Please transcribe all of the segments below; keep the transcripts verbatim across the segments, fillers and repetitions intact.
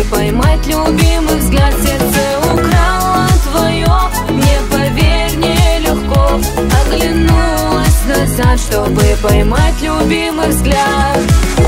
поймать любимый взгляд. Сердце украло твое, мне поверь, нелегко. Оглянулась назад, чтобы поймать любимый взгляд.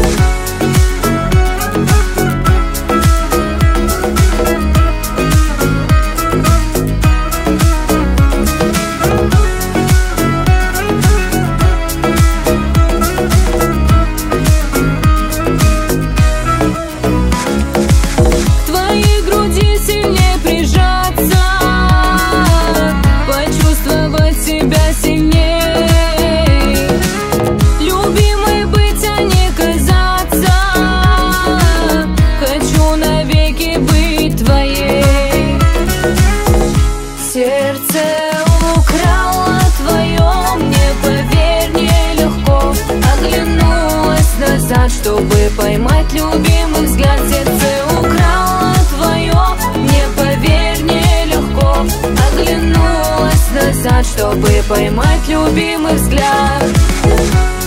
Сердце украло твое, мне поверь, нелегко. Оглянулась назад, чтобы поймать любимый взгляд. Сердце украло твое, мне поверь, нелегко. Оглянулась назад, чтобы поймать любимый взгляд.